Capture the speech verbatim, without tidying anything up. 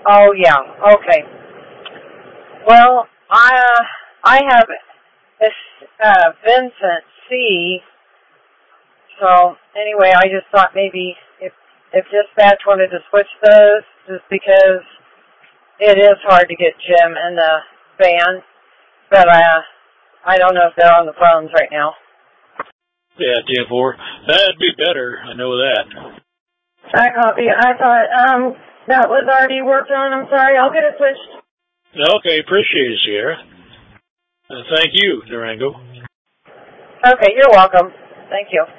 Oh, yeah. Okay. Well, I uh, I have this uh, Vincent C. So anyway, I just thought maybe if if dispatch wanted to switch those, just because it is hard to get Jim in the van, but uh, I don't know if they're on the phones right now. Yeah, ten four. That'd be better. I know that. I copy. I thought um that was already worked on. I'm sorry. I'll get it switched. Okay, appreciate it, Sierra. Uh, thank you, Durango. Okay, you're welcome. Thank you.